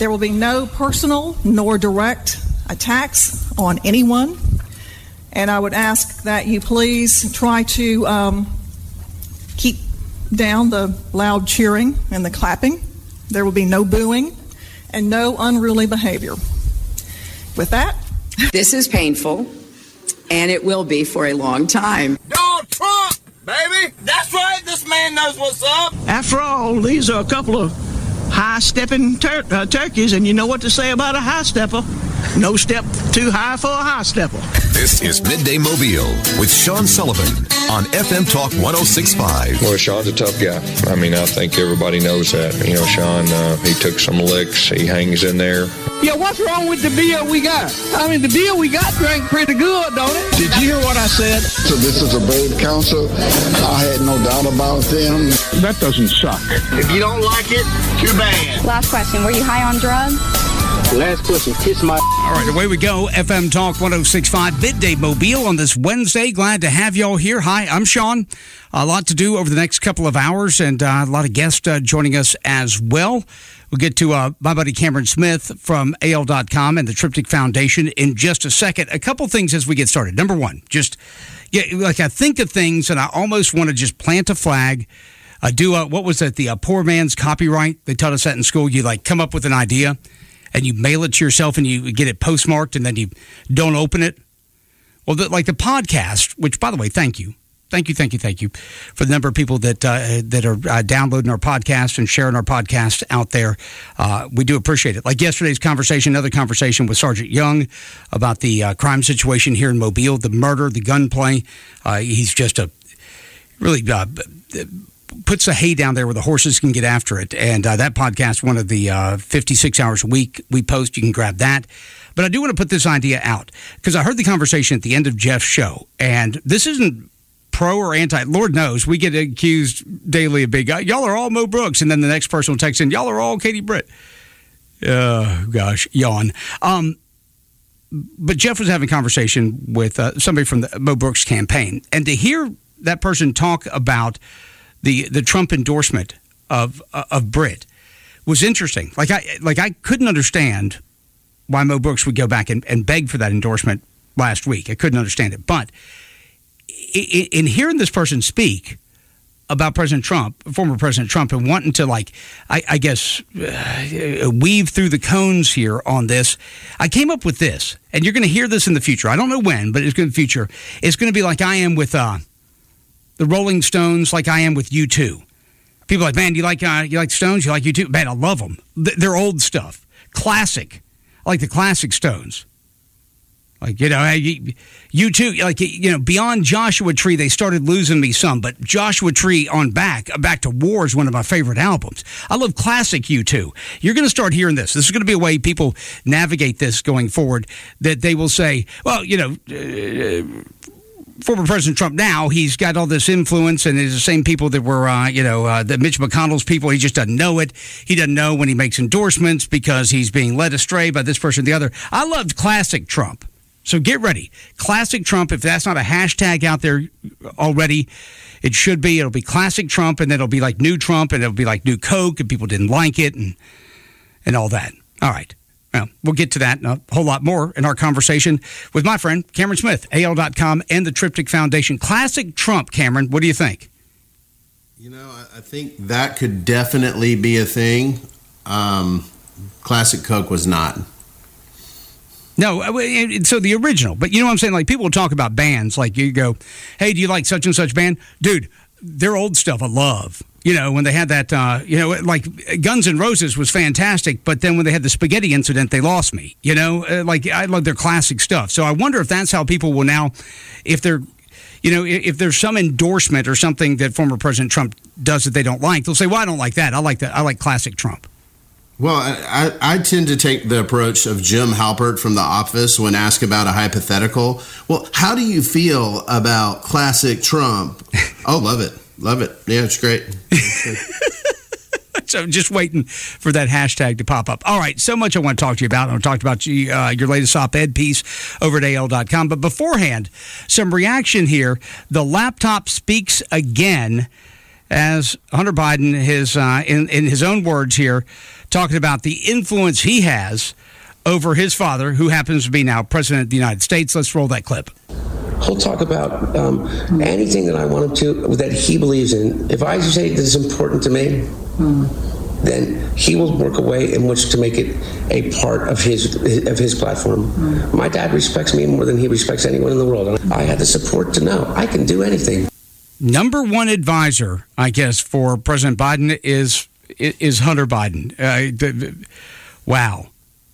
There will be no personal nor direct attacks on anyone. And I would ask that you please try to keep down the loud cheering and the clapping. There will be no booing and no unruly behavior. With that, this is painful, and it will be for a long time. Donald Trump, baby! That's right, this man knows what's up. After all, these are a couple of high-stepping turkeys, and you know what to say about a high-stepper. No step too high for a high-stepper. This is Midday Mobile with Sean Sullivan on FM Talk 106.5. Well, Sean's a tough guy. I mean, I think everybody knows that. You know, Sean, he took some licks. He hangs in there. Yeah, what's wrong with the beer we got? I mean, the beer we got drank pretty good, don't it? Did you hear what I said? So this is a brave council. I had no doubt about them. That doesn't suck. If you don't like it, too bad. Last question. Were you high on drugs? Last question. Kiss my... All right, away we go. FM Talk 106.5, Midday Mobile on this Wednesday. Glad to have y'all here. Hi, I'm Sean. A lot to do over the next couple of hours, and a lot of guests joining us as well. We'll get to my buddy Cameron Smith from AL.com and the Triptych Foundation in just a second. A couple things as we get started. Number one, I think of things, and I almost want to just plant a flag. What was it? The poor man's copyright. They taught us that in school. You come up with an idea, and you mail it to yourself, and you get it postmarked, and then you don't open it. Well, the podcast, which, by the way, thank you for the number of people that are downloading our podcast and sharing our podcast out there. We do appreciate it. Like yesterday's conversation, another conversation with Sergeant Young about the crime situation here in Mobile, the murder, the gunplay. He's just puts the hay down there where the horses can get after it. And that podcast, one of the 56 hours a week we post, you can grab that. But I do want to put this idea out because I heard the conversation at the end of Jeff's show. And this isn't pro or anti. Lord knows we get accused daily of being, y'all are all Mo Brooks. And then the next person will text in, y'all are all Katie Britt. Gosh, yawn. But Jeff was having a conversation with somebody from the Mo Brooks campaign. And to hear that person talk about the Trump endorsement of Britt was interesting. I couldn't understand why Mo Brooks would go back and beg for that endorsement last week. I couldn't understand it. But in hearing this person speak about President Trump, former President Trump, and wanting to weave through the cones here on this, I came up with this, and you're going to hear this in the future. I don't know when, but it's going to be future. It's going to be like I am with the Rolling Stones, like I am with U2. People are like, man, you like Stones? You like U2? Man, I love them. They're old stuff, classic. I like the classic Stones. U2, beyond Joshua Tree, they started losing me some, but Joshua Tree on Back to War is one of my favorite albums. I love classic U2. You're going to start hearing this. This is going to be a way people navigate this going forward, that they will say, well, former President Trump now, he's got all this influence, and it's the same people that were, the Mitch McConnell's people. He just doesn't know it. He doesn't know when he makes endorsements because he's being led astray by this person or the other. I loved classic Trump. So get ready. Classic Trump, if that's not a hashtag out there already, it should be. It'll be classic Trump, and then it'll be like new Trump, and it'll be like new Coke, and people didn't like it, and all that. All right. Well, we'll get to that and a whole lot more in our conversation with my friend Cameron Smith, AL.com and the Triptych Foundation. Classic Trump, Cameron, what do you think? I think that could definitely be a thing. Classic Coke was not. No, so the original. But you know what I'm saying? Like, people will talk about bands. Like, you go, hey, do you like such and such band? Dude, their old stuff I love. When they had that, like Guns N' Roses was fantastic, but then when they had the spaghetti incident, they lost me. I love their classic stuff. So I wonder if that's how people will now, if there's some endorsement or something that former President Trump does that they don't like, they'll say, well, I don't like that. I like that. I like classic Trump. Well, I tend to take the approach of Jim Halpert from The Office when asked about a hypothetical. Well, how do you feel about classic Trump? Oh, love it. Love it. Yeah, it's great. So just waiting for that hashtag to pop up. All right, so much I want to talk to you about. I want to talk about your latest op-ed piece over at AL.com. But beforehand, some reaction here. The laptop speaks again as Hunter Biden, in his own words here, talking about the influence he has over his father, who happens to be now President of the United States. Let's roll that clip. He'll talk about anything that I want him to, that he believes in. If I say that it's important to me, then he will work a way in which to make it a part of his platform. My dad respects me more than he respects anyone in the world. And I had the support to know I can do anything. Number one advisor, I guess, for President Biden is Hunter Biden. Wow.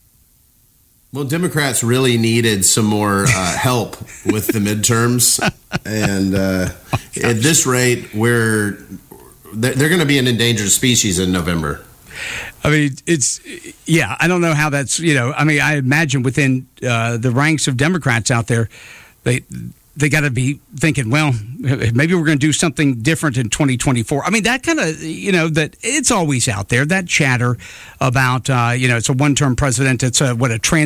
Well, Democrats really needed some more help with the midterms. And at this rate, they're going to be an endangered species in November. I mean, I don't know how that's, I imagine within the ranks of Democrats out there, they got to be thinking, well, maybe we're going to do something different in 2024. I mean, that kind of, that it's always out there, that chatter about, it's a one-term president. It's a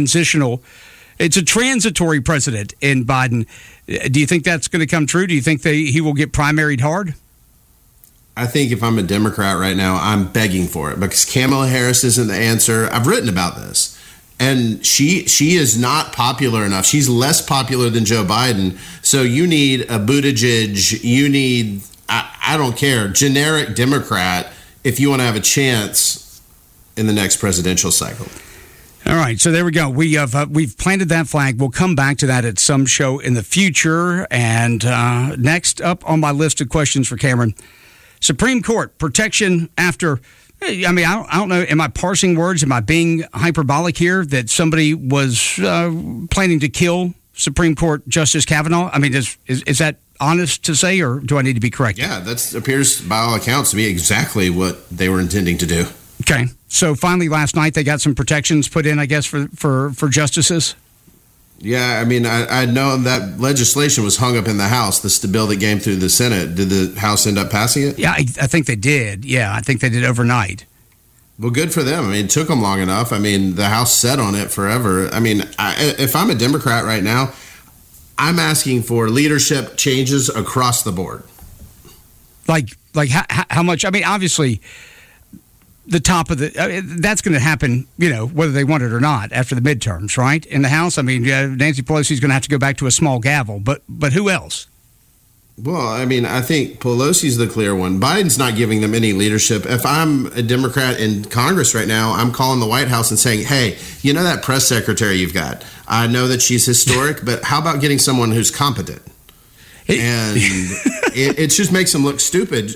transitory president in Biden. Do you think that's going to come true? Do you think he will get primaried hard? I think if I'm a Democrat right now, I'm begging for it because Kamala Harris isn't the answer. I've written about this. And she is not popular enough. She's less popular than Joe Biden. So you need a Buttigieg. You need, I don't care, generic Democrat if you want to have a chance in the next presidential cycle. All right, so there we go. We've planted that flag. We'll come back to that at some show in the future. And next up on my list of questions for Cameron, Supreme Court protection after. I mean, I don't know. Am I parsing words? Am I being hyperbolic here that somebody was planning to kill Supreme Court Justice Kavanaugh? I mean, is that honest to say, or do I need to be correct? Yeah, that appears by all accounts to be exactly what they were intending to do. Okay. So finally last night they got some protections put in, I guess, for justices? Yeah, I mean, I know that legislation was hung up in the House, the bill that came through the Senate. Did the House end up passing it? Yeah, I think they did. Yeah, I think they did overnight. Well, good for them. I mean, it took them long enough. I mean, the House sat on it forever. I mean, if I'm a Democrat right now, I'm asking for leadership changes across the board. Like how much? I mean, obviously, the top of that's going to happen, whether they want it or not after the midterms, right? In the House, I mean, Nancy Pelosi's going to have to go back to a small gavel, but who else? Well, I mean, I think Pelosi's the clear one. Biden's not giving them any leadership. If I'm a Democrat in Congress right now, I'm calling the White House and saying, hey, that press secretary you've got, I know that she's historic, but how about getting someone who's competent? And it just makes them look stupid.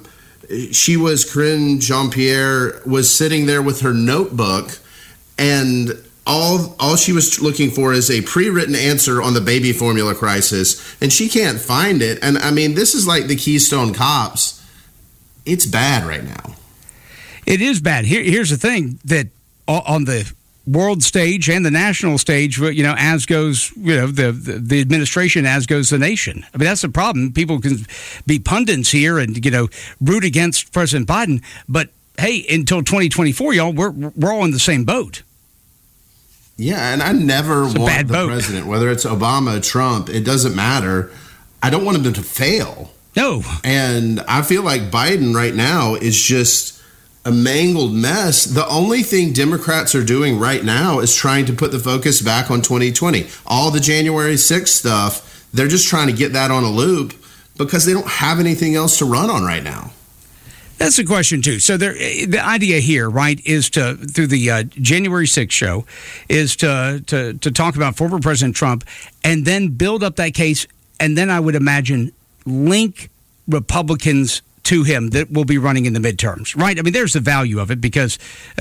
Corinne Jean-Pierre was sitting there with her notebook, and all she was looking for is a pre-written answer on the baby formula crisis, and she can't find it. And I mean, this is like the Keystone Cops. It's bad right now. It is bad. Here's the thing, that on the world stage and the national stage, as goes, the administration, as goes the nation. I mean, that's the problem. People can be pundits here and, root against President Biden. But, hey, until 2024, y'all, we're all in the same boat. Yeah, and I never want the president, whether it's Obama, Trump, it doesn't matter. I don't want him to fail. No. And I feel like Biden right now is just a mangled mess. The only thing Democrats are doing right now is trying to put the focus back on 2020. All the January 6th stuff, they're just trying to get that on a loop because they don't have anything else to run on right now. That's the question, too. So the idea here, right, is to, through the January 6th show, is to talk about former President Trump and then build up that case, and then I would imagine link Republicans to him that will be running in the midterms, right? I mean, there's the value of it because,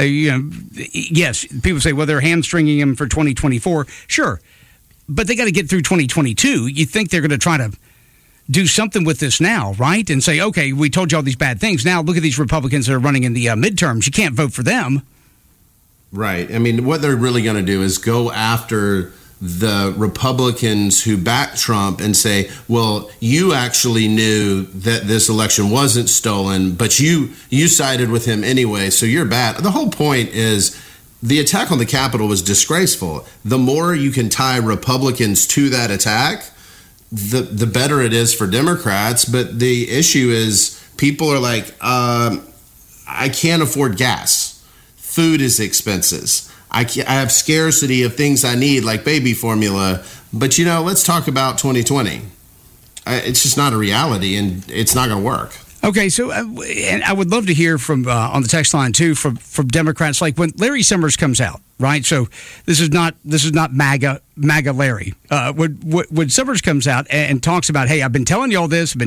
yes, people say, well, they're hamstringing him for 2024. Sure, but they got to get through 2022. You think they're going to try to do something with this now, right? And say, okay, we told you all these bad things. Now look at these Republicans that are running in the midterms. You can't vote for them. Right. I mean, what they're really going to do is go after the Republicans who back Trump and say, well, you actually knew that this election wasn't stolen, but you sided with him anyway, so you're bad. The whole point is the attack on the Capitol was disgraceful. The more you can tie Republicans to that attack, the better it is for Democrats. But the issue is people are like, I can't afford gas. food is expenses. I have scarcity of things I need, like baby formula. But, let's talk about 2020. It's just not a reality, and it's not going to work. Okay, so and I would love to hear from on the text line too from Democrats, like when Larry Summers comes out, right? So this is not MAGA Larry. When Summers comes out and talks about, hey, I've been telling you all this,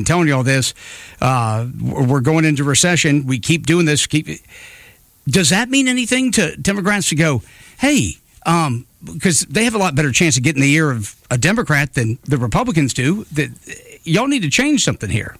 we're going into recession, we keep doing this, does that mean anything to Democrats to go, hey, because they have a lot better chance of getting the ear of a Democrat than the Republicans do, that y'all need to change something here?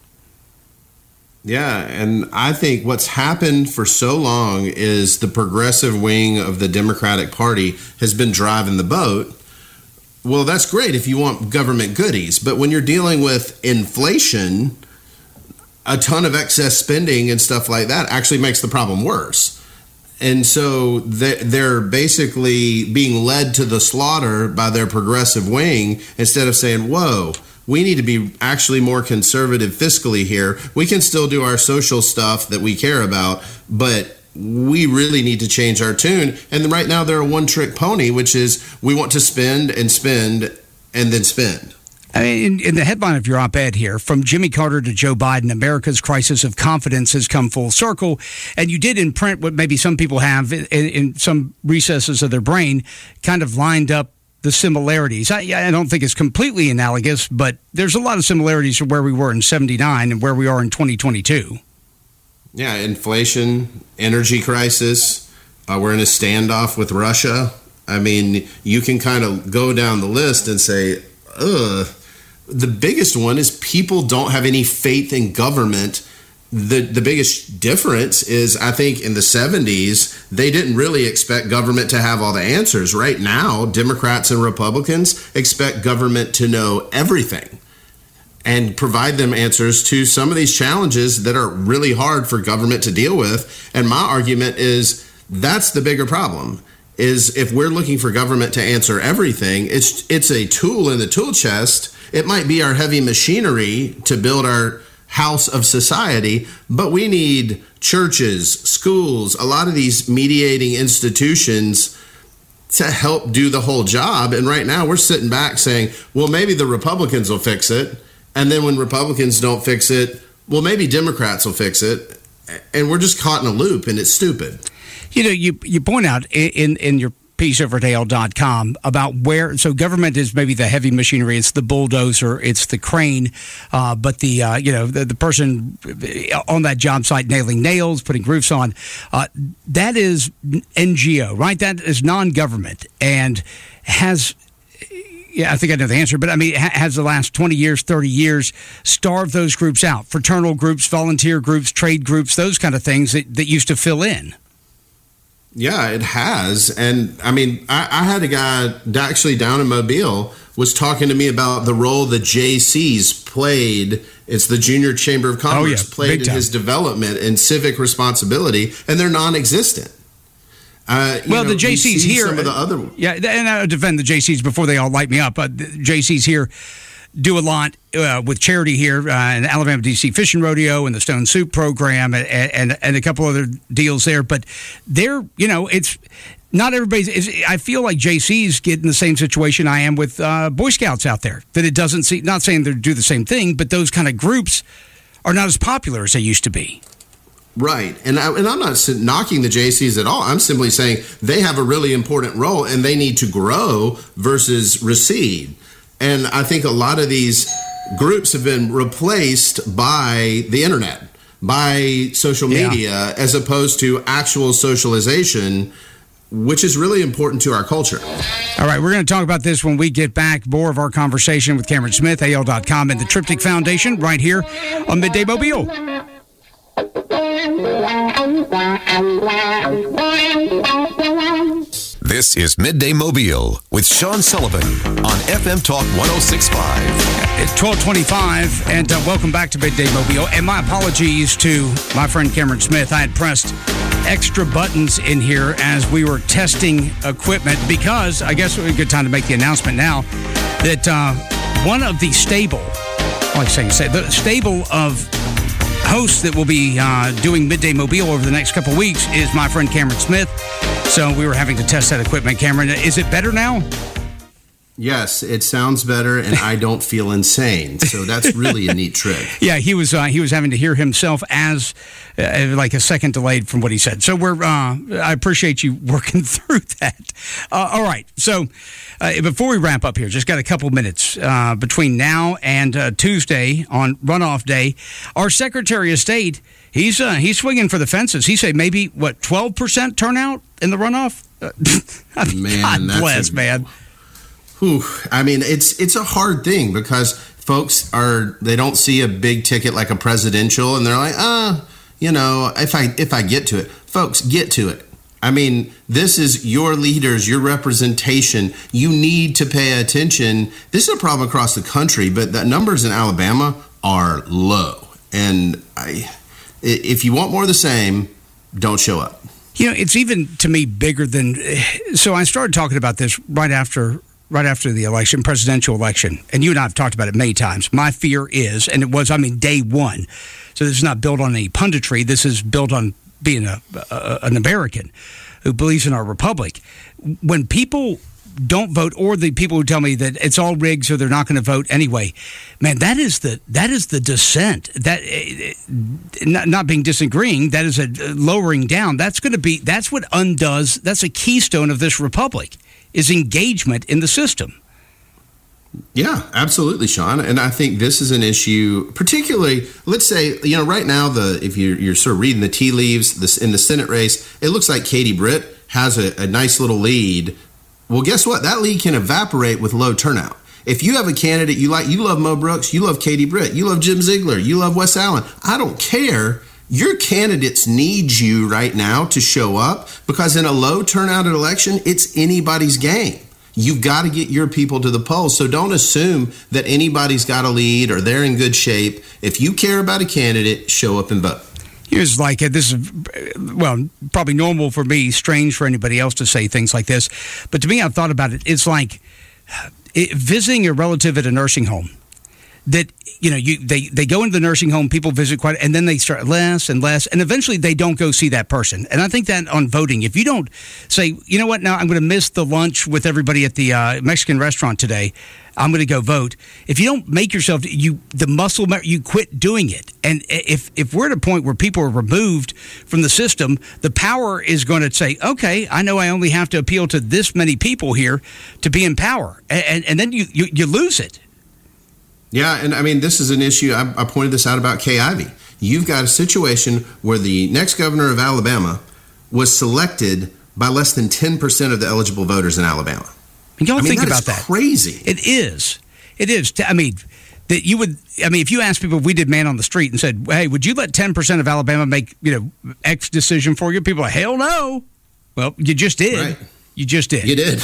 Yeah, and I think what's happened for so long is the progressive wing of the Democratic Party has been driving the boat. Well, that's great if you want government goodies, but when you're dealing with inflation, a ton of excess spending and stuff like that actually makes the problem worse. And so they're basically being led to the slaughter by their progressive wing instead of saying, whoa, we need to be actually more conservative fiscally here. We can still do our social stuff that we care about, but we really need to change our tune. And right now they're a one-trick pony, which is we want to spend and spend and then spend. I mean, in the headline of your op-ed here, from Jimmy Carter to Joe Biden, America's crisis of confidence has come full circle. And you did in print what maybe some people have in some recesses of their brain, kind of lined up the similarities. I don't think it's completely analogous, but there's a lot of similarities to where we were in 79 and where we are in 2022. Yeah, inflation, energy crisis. We're in a standoff with Russia. I mean, you can kind of go down the list and say, the biggest one is people don't have any faith in government. The biggest difference is, I think, in the 70s, they didn't really expect government to have all the answers. Right now, Democrats and Republicans expect government to know everything and provide them answers to some of these challenges that are really hard for government to deal with. And my argument is that's the bigger problem, is if we're looking for government to answer everything, it's a tool in the tool chest. It might be our heavy machinery to build our house of society, but we need churches, schools, a lot of these mediating institutions to help do the whole job. And right now we're sitting back saying, well, maybe the Republicans will fix it. And then when Republicans don't fix it, well, maybe Democrats will fix it. And we're just caught in a loop, and it's stupid. You point out in your piece over at AL.com about where, so government is maybe the heavy machinery, it's the bulldozer, it's the crane, but the person on that job site nailing nails, putting roofs on, that is NGO, right? That is non-government and has, I think I know the answer, but I mean, has the last 20 years, 30 years starved those groups out, fraternal groups, volunteer groups, trade groups, those kind of things that used to fill in. Yeah, it has. And I mean, I had a guy actually down in Mobile was talking to me about the role the JCs played. It's the Junior Chamber of Commerce played in his development and civic responsibility, and they're non-existent. The JCs here, some of the other, and I defend the JCs before they all light me up. The JCs here do a lot with charity here, and Alabama DC Fishing Rodeo and the Stone Soup Program and a couple other deals there. But they're, it's not everybody's. I feel like JCs get in the same situation I am with Boy Scouts out there, that it doesn't see, not saying they do the same thing, but those kind of groups are not as popular as they used to be. Right. And I'm not knocking the JCs at all. I'm simply saying they have a really important role and they need to grow versus recede. And I think a lot of these groups have been replaced by the internet, by social media, as opposed to actual socialization, which is really important to our culture. All right, we're going to talk about this when we get back. More of our conversation with Cameron Smith, AL.com, and the Triptych Foundation right here on Midday Mobile. This is Midday Mobile with Sean Sullivan on FM Talk 106.5. It's 12:25, and welcome back to Midday Mobile. And my apologies to my friend Cameron Smith. I had pressed extra buttons in here as we were testing equipment because I guess it was a good time to make the announcement now that one of the stable of hosts that will be doing Midday Mobile over the next couple of weeks is my friend Cameron Smith. So we were having to test that equipment. Cameron, is it better now? Yes, it sounds better, and I don't feel insane. So that's really a neat trick. Yeah, he was having to hear himself as like a second delayed from what he said. So I appreciate you working through that. All right, so before we wrap up here, just got a couple minutes between now and Tuesday on runoff day. Our Secretary of State, he's swinging for the fences. He said maybe 12% turnout in the runoff. Man, God bless, man. Whew. I mean, it's a hard thing because folks they don't see a big ticket like a presidential, and they're like, if I get to it, folks, get to it. I mean, this is your leaders, your representation. You need to pay attention. This is a problem across the country, but the numbers in Alabama are low. And if you want more of the same, don't show up. It's even to me bigger than. So I started talking about this right after the election, presidential election, and you and I have talked about it many times. My fear is, and it was, day one. So this is not built on any punditry. This is built on being an American who believes in our republic. When people don't vote, or the people who tell me that it's all rigged, so they're not going to vote anyway, man, that is the dissent. That not being disagreeing, that is a lowering down. That's what undoes. That's a keystone of this republic. Is engagement in the system. Yeah, absolutely, Sean. And I think this is an issue, particularly, let's say, right now, if you're sort of reading the tea leaves in the Senate race, it looks like Katie Britt has a nice little lead. Well, guess what? That lead can evaporate with low turnout. If you have a candidate you love Mo Brooks, you love Katie Britt, you love Jim Ziegler, you love Wes Allen, I don't care. Your candidates need you right now to show up because in a low turnout election, it's anybody's game. You've got to get your people to the polls. So don't assume that anybody's got a lead or they're in good shape. If you care about a candidate, show up and vote. Here's this is, probably normal for me, strange for anybody else to say things like this. But to me, I've thought about it. It's like visiting a relative at a nursing home. That, they go into the nursing home, people visit quite, and then they start less and less, and eventually they don't go see that person. And I think that on voting, if you don't say, you know what, now I'm going to miss the lunch with everybody at the Mexican restaurant today, I'm going to go vote. If you don't make yourself, you quit doing it. And if we're at a point where people are removed from the system, the power is going to say, okay, I know I only have to appeal to this many people here to be in power. And then you lose it. Yeah, and this is an issue. I pointed this out about Kay Ivey. You've got a situation where the next governor of Alabama was selected by less than 10% of the eligible voters in Alabama. And y'all think about that. Crazy. It is. That you would. If you asked people, if we did Man on the Street and said, "Hey, would you let 10% of Alabama make X decision for you?" People are, hell no. Well, you just did. Right. You just did. You did.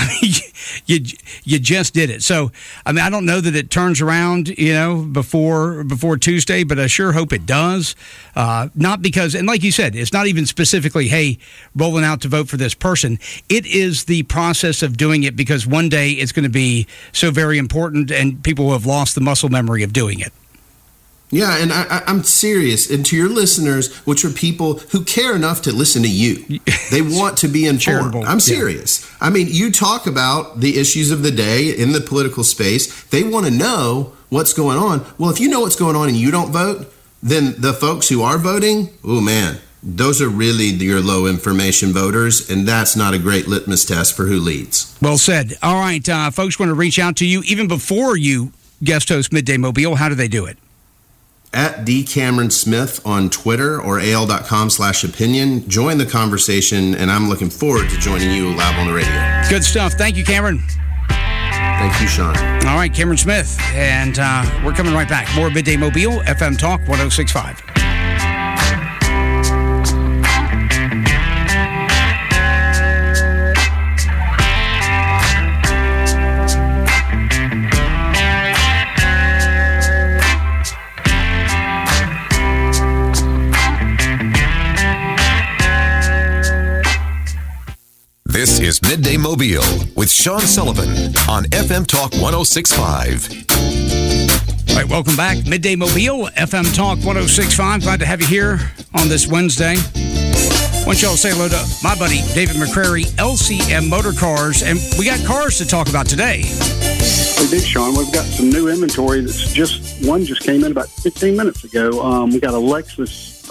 You just did it. So, I don't know that it turns around, before Tuesday, but I sure hope it does. Not because, and like you said, it's not even specifically, hey, rolling out to vote for this person. It is the process of doing it because one day it's going to be so very important and people will have lost the muscle memory of doing it. Yeah, and I'm serious. And to your listeners, which are people who care enough to listen to you, they want to be informed. I'm serious. Yeah. You talk about the issues of the day in the political space. They want to know what's going on. Well, if you know what's going on and you don't vote, then the folks who are voting, oh man, those are really your low information voters, and that's not a great litmus test for who leads. Well said. All right, folks want to reach out to you even before you guest host Midday Mobile. How do they do it? At D. Cameron Smith on Twitter or AL.com/opinion. Join the conversation, and I'm looking forward to joining you live on the radio. Good stuff. Thank you, Cameron. Thank you, Sean. All right, Cameron Smith, and we're coming right back. More Midday Mobile, FM Talk 106.5. This is Midday Mobile with Sean Sullivan on FM Talk 106.5. All right, welcome back. Midday Mobile, FM Talk 106.5. Glad to have you here on this Wednesday want y'all to say hello to my buddy David McCrary, LCM Motor Cars, and we got cars to talk about today. We do, Sean. We've got some new inventory that's just came in about 15 minutes ago. We got a Lexus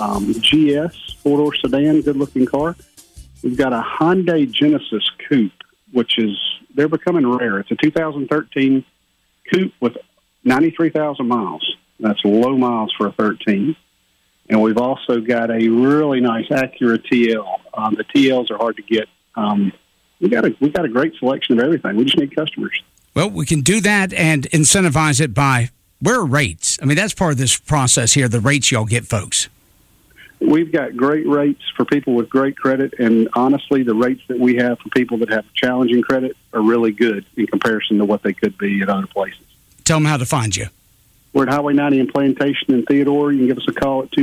GS 4-door sedan, good-looking car. We've got a Hyundai Genesis Coupe, which they're becoming rare. It's a 2013 Coupe with 93,000 miles. That's low miles for a 13. And we've also got a really nice Acura TL. The TLs are hard to get. We got a great selection of everything. We just need customers. Well, we can do that and incentivize it by where are rates? I mean, that's part of this process here, the rates y'all get, folks. We've got great rates for people with great credit, and honestly, the rates that we have for people that have challenging credit are really good in comparison to what they could be at other places. Tell them how to find you. We're at Highway 90 in Plantation and Theodore. You can give us a call at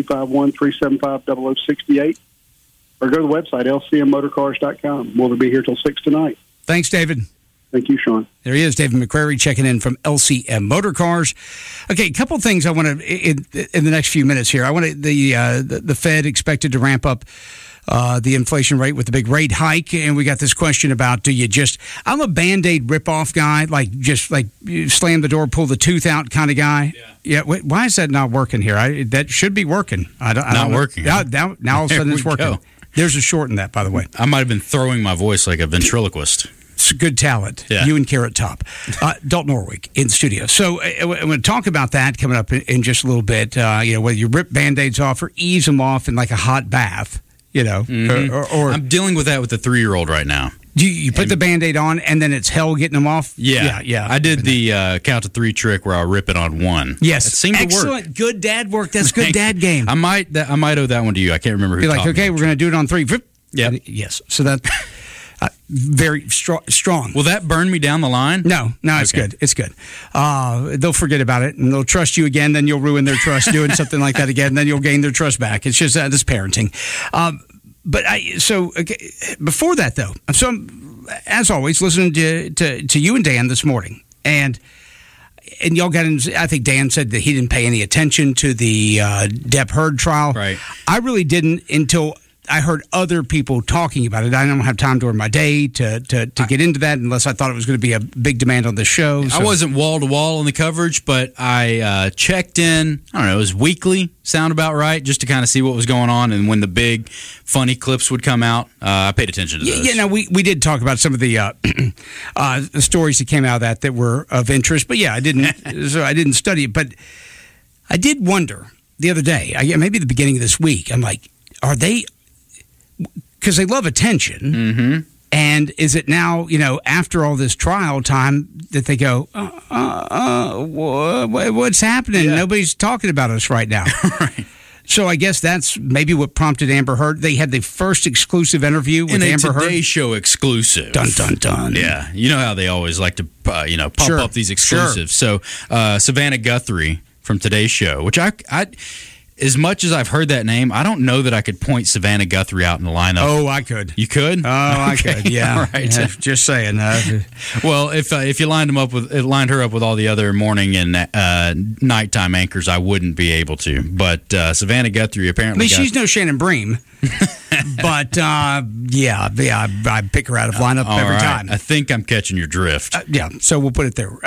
251-375-0068 or go to the website, lcmmotorcars.com. We'll be here till 6 tonight. Thanks, David. Thank you, Sean. There he is, David McCrary, checking in from LCM Motor Cars. Okay, a couple of things I want to, in the next few minutes here. I want the Fed expected to ramp up the inflation rate with the big rate hike, and we got this question about I'm a Band-Aid rip-off guy, just you slam the door, pull the tooth out kind of guy. Yeah. Why is that not working here? That should be working. Not working. Now all of a sudden it's working. Go. There's a short in that, by the way. I might have been throwing my voice like a ventriloquist. It's good talent. Yeah. You and Carrot Top. Dalton Norwick in the studio. So I'm going to talk about that coming up in just a little bit. Whether you rip Band-Aids off or ease them off in like a hot bath. Mm-hmm. Or I'm dealing with that with the 3-year-old right now. You put the Band-Aid on, and then it's hell getting them off? Yeah. I did the count to 3 trick where I rip it on one. Yes. It seemed to work. Excellent. Good dad work. That's good dad game. I might owe that one to you. I can't remember who You're taught like, okay, me. we're going to do it on 3. Yep. Yes. So that... very strong. Will that burn me down the line? No, it's good. It's good. They'll forget about it, and they'll trust you again. Then you'll ruin their trust doing something like that again. And then you'll gain their trust back. It's just this parenting. Before that, though, so as always, listening to you and Dan this morning, and y'all got in. I think Dan said that he didn't pay any attention to the Depp Heard trial. Right. I really didn't until I heard other people talking about it. I don't have time during my day to get into that unless I thought it was going to be a big demand on the show. So. I wasn't wall-to-wall on the coverage, but I checked in, I don't know, it was weekly, sound about right, just to kind of see what was going on. And when the big funny clips would come out, I paid attention to those. Yeah, we did talk about some of the stories that came out of that were of interest. But yeah, I didn't study it. But I did wonder the other day, maybe the beginning of this week, I'm like, are they... Because they love attention, mm-hmm. And is it now, after all this trial time that they go, what's happening? Yeah. Nobody's talking about us right now. Right. So I guess that's maybe what prompted Amber Heard. They had the first exclusive interview with Amber Heard. Today Show exclusive. Dun, dun, dun. Yeah. You know how they always like to, pump up these exclusives. Sure. So Savannah Guthrie from Today's Show, which I as much as I've heard that name, I don't know that I could point Savannah Guthrie out in the lineup. Oh, I could. You could? Oh, I could. Yeah. All right. Yeah, just saying. Well, if you lined her up with all the other morning and nighttime anchors, I wouldn't be able to. But Savannah Guthrie apparently. She's no Shannon Bream. But I pick her out of lineup every time. I think I'm catching your drift. So we'll put it there.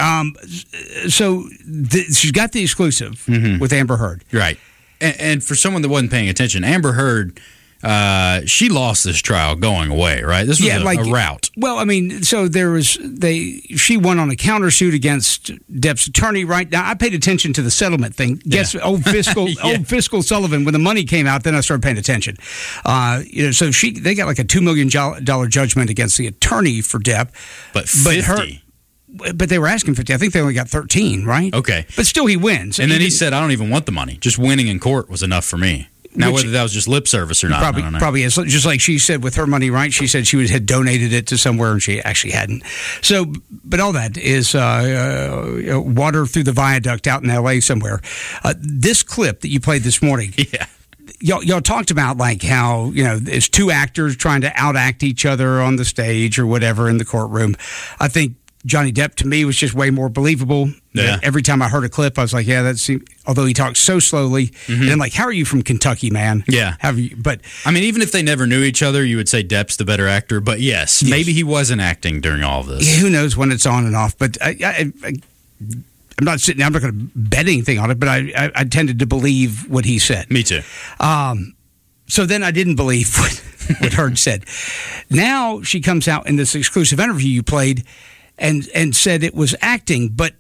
She's got the exclusive with Amber Heard, right? And for someone that wasn't paying attention, Amber Heard, she lost this trial going away, right? This was a rout. Well, I mean, so she won on a countersuit against Depp's attorney. Right now, I paid attention to the settlement thing. Guess old fiscal Sullivan, when the money came out, then I started paying attention. So they got like a $2 million judgment against the attorney for Depp, but 50. But they were asking 50. I think they only got 13, right? Okay. But still, he wins. And then he said, I don't even want the money. Just winning in court was enough for me. Now, whether that was just lip service or not, I don't know. Probably is. Just like she said with her money, right? She said she had donated it to somewhere, and she actually hadn't. So, but all that is water through the viaduct out in L.A. somewhere. This clip that you played this morning. Yeah. Y'all talked about like how, it's two actors trying to outact each other on the stage or whatever in the courtroom. I think Johnny Depp to me was just way more believable. Yeah. Every time I heard a clip, I was like, yeah, that's, although he talks so slowly. And I'm like, how are you from Kentucky, man? Yeah. But I mean, even if they never knew each other, you would say Depp's the better actor. But yes, maybe he wasn't acting during all of this. Yeah, who knows when it's on and off. But I'm not sitting. I'm not going to bet anything on it. But I tended to believe what he said. Me too. So then I didn't believe what Heard said. Now she comes out in this exclusive interview you played and said it was acting. But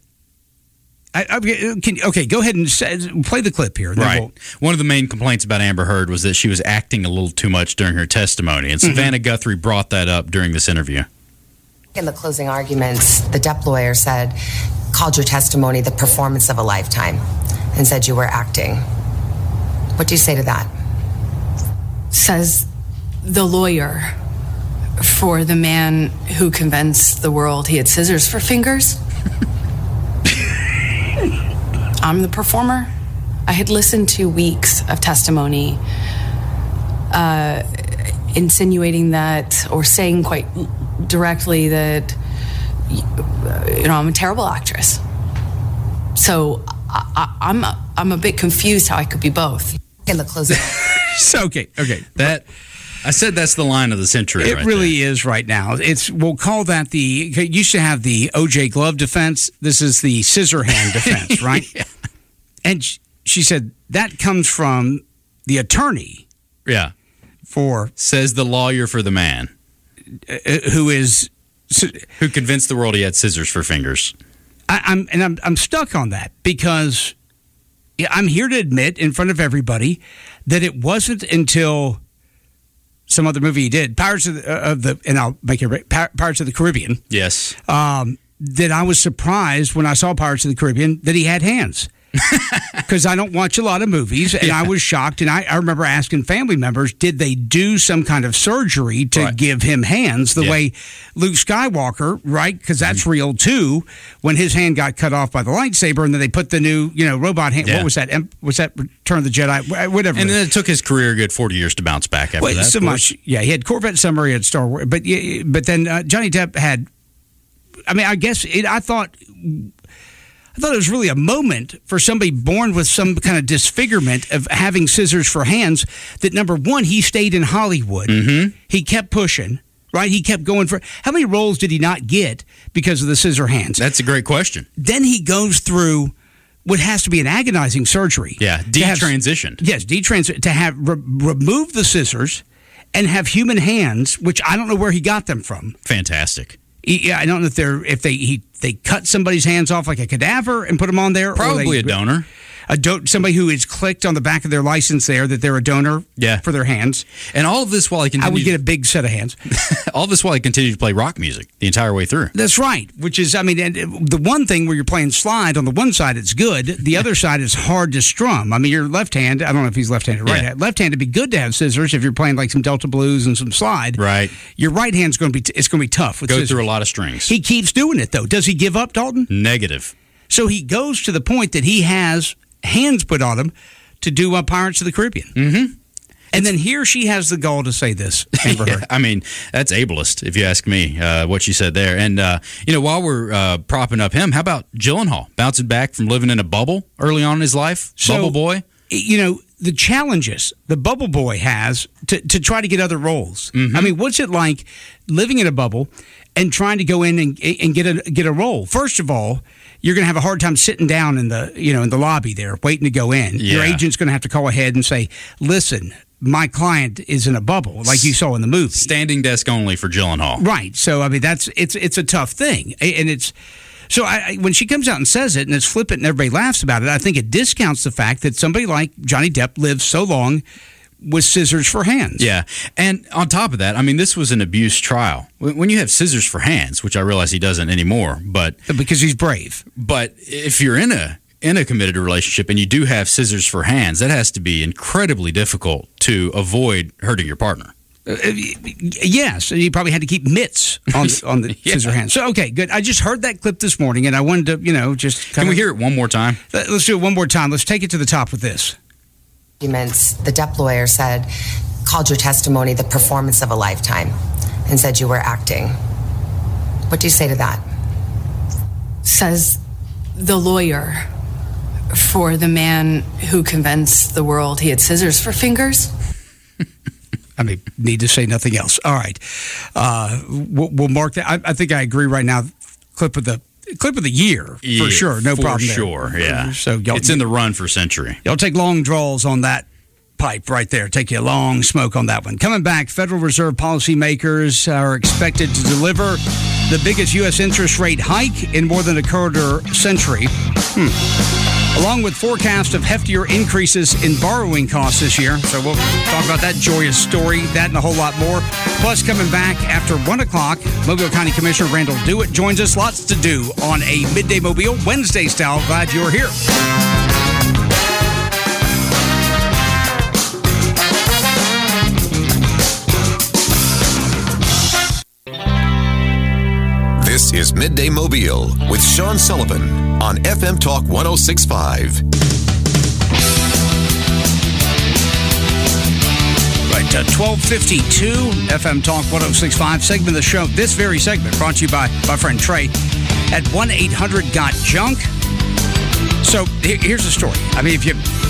okay, go ahead and play the clip here. Right. One of the main complaints about Amber Heard was that she was acting a little too much during her testimony. And Savannah Guthrie brought that up during this interview. In the closing arguments, the Depp lawyer called your testimony the performance of a lifetime and said you were acting. What do you say to that? Says the lawyer for the man who convinced the world he had scissors for fingers. I'm the performer. I had listened to weeks of testimony insinuating that, or saying quite directly that, I'm a terrible actress. So I'm a bit confused how I could be both. In the closing. Okay. That I said that's the line of the century. It really is right now. We'll call that it used to have the O.J. Glove defense. This is the scissor hand defense, right? Yeah. And she said that comes from the attorney. Yeah. Says the lawyer for the man. Who convinced the world he had scissors for fingers. I'm stuck on that because I'm here to admit in front of everybody that it wasn't until some other movie he did, Pirates of the Caribbean. Yes. That I was surprised when I saw Pirates of the Caribbean that he had hands. Because I don't watch a lot of movies, and I was shocked. And I remember asking family members, did they do some kind of surgery to give him hands the way Luke Skywalker, right? Because that's real too. When his hand got cut off by the lightsaber, and then they put the new, robot hand. Yeah. What was that? Was that Return of the Jedi? Whatever. And then it took his career a good 40 years to bounce back after that. So much. Yeah, he had Corvette Summer, he had Star Wars, but then Johnny Depp had. I mean, I guess I thought it was really a moment for somebody born with some kind of disfigurement of having scissors for hands that, number one, he stayed in Hollywood. He kept pushing, right? He kept going for... How many roles did he not get because of the scissor hands? That's a great question. Then he goes through what has to be an agonizing surgery. Yeah, detransitioned. Yes, detransitioned. To have remove the scissors and have human hands, which I don't know where he got them from. Fantastic. Yeah, I don't know if they cut somebody's hands off like a cadaver and put them on there. Probably a donor. Somebody who is clicked on the back of their license there that they're a donor for their hands. And all of this while he continued... I would get a big set of hands. All of this while he continued to play rock music the entire way through. That's right. Which is, the one thing where you're playing slide, on the one side it's good. The other side is hard to strum. I mean, your left hand, I don't know if he's left-handed or right-handed. Left-handed would be good to have scissors if you're playing like some Delta Blues and some slide. Right. Your right hand's going to be tough with Go scissors. Through a lot of strings. He keeps doing it, though. Does he give up, Dalton? Negative. So he goes to the point that he has hands put on him to do Pirates of the Caribbean. And then here she has the gall to say this, Amber Heard. I mean, that's ableist, if you ask me, what she said there. And, while we're propping up him, how about Gyllenhaal bouncing back from living in a bubble early on in his life? Bubble boy? The challenges the bubble boy has to try to get other roles. I mean, what's it like living in a bubble and trying to go in and get a role? First of all, you're going to have a hard time sitting down in the lobby there waiting to go in. Yeah. Your agent's going to have to call ahead and say, listen, my client is in a bubble, like you saw in the movie. Standing desk only for Gyllenhaal. Right. So, I mean, it's a tough thing. And it's... So when she comes out and says it, and it's flippant and everybody laughs about it, I think it discounts the fact that somebody like Johnny Depp lived so long with scissors for hands. Yeah. And on top of that, I mean, this was an abuse trial. When you have scissors for hands, which I realize he doesn't anymore, but... Because he's brave. But if you're in a committed relationship and you do have scissors for hands, that has to be incredibly difficult to avoid hurting your partner. Yes, you probably had to keep mitts on the scissor hands. So, okay, good. I just heard that clip this morning, and I wanted to, just... Can we hear it one more time? Let's do it one more time. Let's take it to the top with this. The Depp lawyer called your testimony the performance of a lifetime and said you were acting. What do you say to that? says the lawyer for the man who convinced the world he had scissors for fingers. I mean, need to say nothing else. All right. We'll mark that. I think I agree right now. Clip of the year, for sure. No problem there. For sure, yeah. So it's in the run for century. Y'all take long draws on that pipe right there. Take you a long smoke on that one. Coming back, Federal Reserve policymakers are expected to deliver the biggest U.S. interest rate hike in more than a quarter century. Along with forecast of heftier increases in borrowing costs this year. So we'll talk about that joyous story, that and a whole lot more. Plus, coming back after 1 o'clock, Mobile County Commissioner Randall Dewitt joins us. Lots to do on a Midday Mobile Wednesday style. Glad you're here. This is Midday Mobile with Sean Sullivan on FM Talk 106.5. Right, 1252 FM Talk 106.5 segment of the show. This very segment brought to you by my friend Trey at 1-800-GOT-JUNK. So here's the story. I mean,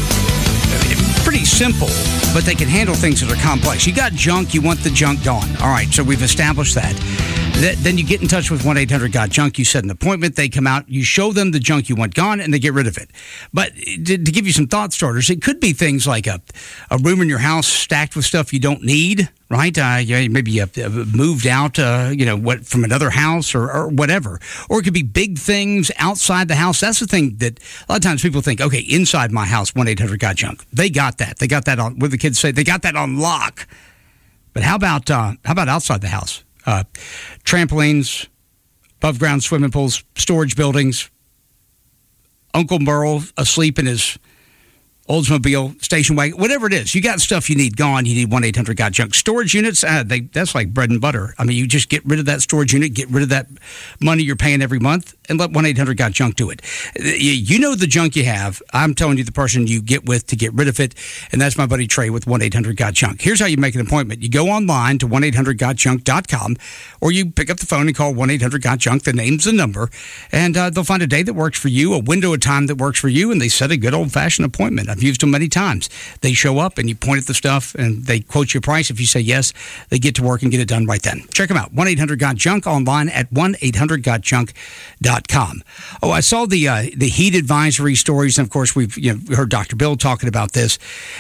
it's pretty simple, but they can handle things that are complex. You got junk, you want the junk gone. All right, so we've established that. Then you get in touch with 1-800-GOT-JUNK. You set an appointment. They come out. You show them the junk you want gone, and they get rid of it. But to give you some thought starters, it could be things like a room in your house stacked with stuff you don't need, right? Maybe you moved out, from another house or whatever. Or it could be big things outside the house. That's the thing that a lot of times people think, okay, inside my house, 1-800-GOT-JUNK. They got that. They got that on, what do the kids say? They got that on lock. But how about outside the house? Trampolines, above ground swimming pools, storage buildings, Uncle Merle asleep in his Oldsmobile station wagon, whatever it is. You got stuff you need gone. You need 1-800-GOT-JUNK. Storage units, that's like bread and butter. I mean, you just get rid of that storage unit, get rid of that money you're paying every month, and let 1-800-GOT-JUNK do it. You know the junk you have. I'm telling you the person you get with to get rid of it, and that's my buddy Trey with 1-800-GOT-JUNK. Here's how you make an appointment. You go online to 1-800-GOT-JUNK.com, or you pick up the phone and call 1-800-GOT-JUNK. The name's the number, and they'll find a day that works for you, a window of time that works for you, and they set a good old-fashioned appointment. I've used them many times. They show up and you point at the stuff and they quote you a price. If you say yes, they get to work and get it done right then. Check them out. 1-800-GOT-JUNK online at 1-800-GOT-JUNK.com. Oh, I saw the heat advisory stories. And of course, we've heard Dr. Bill talking about this.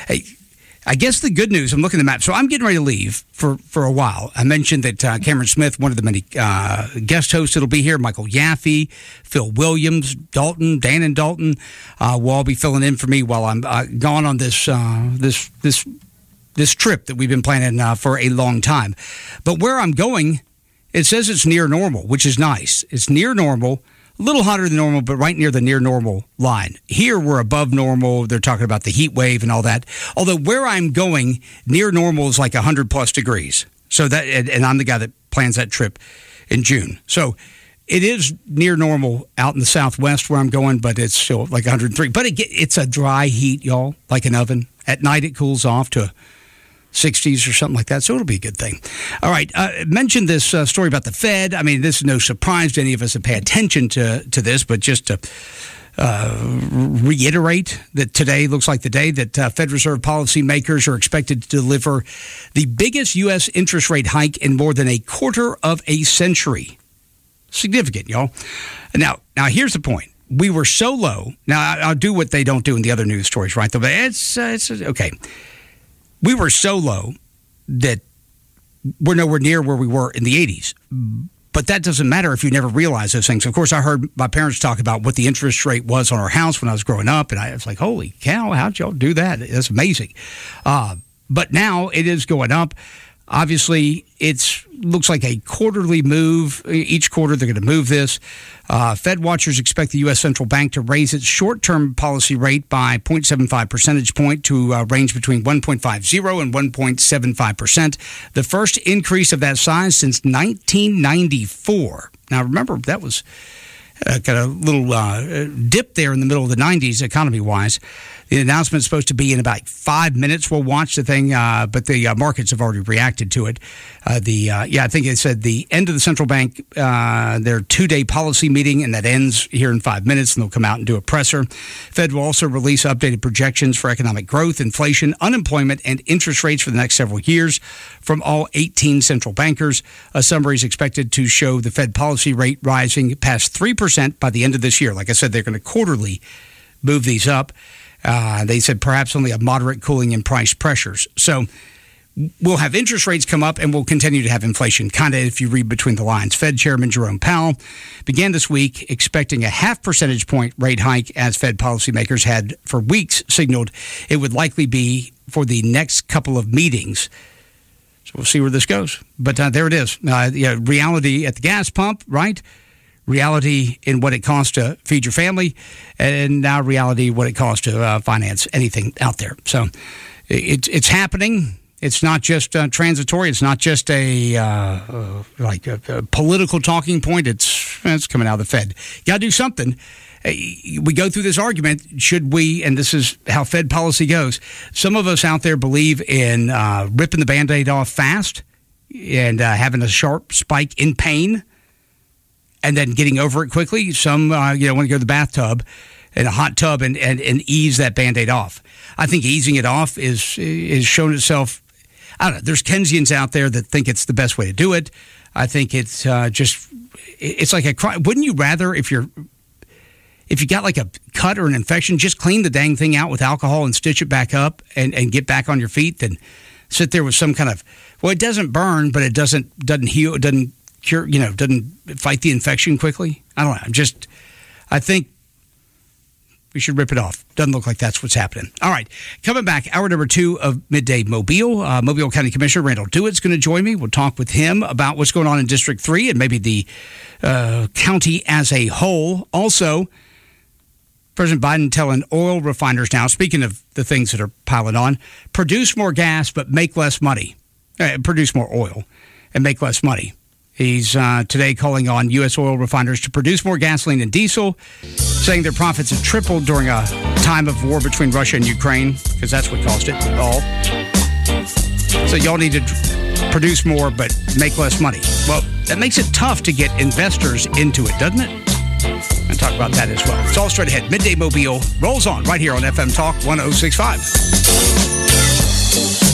I guess the good news, I'm looking at the map. So I'm getting ready to leave for a while. I mentioned that Cameron Smith, one of the many guest hosts that'll be here, Michael Yaffe, Phil Williams, Dan and Dalton, will all be filling in for me while I'm gone on this trip that we've been planning for a long time. But where I'm going, it says it's near normal, which is nice. It's near normal. A little hotter than normal, but right near the near normal line. Here, we're above normal. They're talking about the heat wave and all that. Although where I'm going, near normal is like 100-plus degrees. So that, and I'm the guy that plans that trip in June. So it is near normal out in the Southwest where I'm going, but it's still like 103. But it's a dry heat, y'all, like an oven. At night, it cools off to 60s or something like that, so it'll be a good thing. All right, mentioned this story about the Fed. I mean, this is no surprise to any of us that pay attention to this, but just to reiterate that today looks like the day that Fed Reserve policymakers are expected to deliver the biggest U.S. interest rate hike in more than a quarter of a century. Significant, y'all. Now here's the point. We were so low. Now, I'll do what they don't do in the other news stories, right? But it's okay. We were so low that we're nowhere near where we were in the 80s. But that doesn't matter if you never realize those things. Of course, I heard my parents talk about what the interest rate was on our house when I was growing up, and I was like, holy cow, how'd y'all do that? That's amazing. But now it is going up. Obviously, it looks like a quarterly move. Each quarter, they're going to move this. Fed watchers expect the U.S. Central Bank to raise its short-term policy rate by 0.75 percentage point to range between 1.50 and 1.75%. The first increase of that size since 1994. Now, remember, that was kind of a little dip there in the middle of the 90s, economy-wise. The announcement is supposed to be in about 5 minutes. We'll watch the thing, but the markets have already reacted to it. I think it said the end of the central bank, their 2-day policy meeting, and that ends here in 5 minutes, and they'll come out and do a presser. Fed will also release updated projections for economic growth, inflation, unemployment, and interest rates for the next several years from all 18 central bankers. A summary is expected to show the Fed policy rate rising past 3% by the end of this year. Like I said, they're going to quarterly move these up. They said perhaps only a moderate cooling in price pressures. So we'll have interest rates come up and we'll continue to have inflation, kind of if you read between the lines. Fed Chairman Jerome Powell began this week expecting a 0.5 percentage point rate hike, as Fed policymakers had for weeks signaled it would likely be for the next couple of meetings. So we'll see where this goes. But there it is. Reality at the gas pump, right? Reality in what it costs to feed your family, and now reality what it costs to finance anything out there. So it's happening. It's not just transitory. It's not just a political talking point. It's coming out of the Fed. Got to do something. We go through this argument. Should we? And this is how Fed policy goes. Some of us out there believe in ripping the Band-Aid off fast and having a sharp spike in pain, and then getting over it quickly. Some, want to go to the bathtub in a hot tub and ease that Band-Aid off. I think easing it off is shown itself. I don't know. There's Keynesians out there that think it's the best way to do it. I think it's it's like a crime. Wouldn't you rather, if you got like a cut or an infection, just clean the dang thing out with alcohol and stitch it back up and get back on your feet than sit there with some kind of, it doesn't burn, but it doesn't heal, it doesn't cure, doesn't fight the infection quickly. I don't know. I think we should rip it off. Doesn't look like that's what's happening. All right. Coming back, hour number 2 of Midday Mobile. Mobile County Commissioner Randall Dewitt's going to join me. We'll talk with him about what's going on in District 3 and maybe the county as a whole. Also, President Biden telling oil refiners now, speaking of the things that are piling on, produce more gas but make less money. Produce more oil and make less money. He's today calling on U.S. oil refiners to produce more gasoline and diesel, saying their profits have tripled during a time of war between Russia and Ukraine, because that's what caused it all. So y'all need to produce more but make less money. Well, that makes it tough to get investors into it, doesn't it? I'll talk about that as well. It's all straight ahead. Midday Mobile rolls on right here on FM Talk 106.5.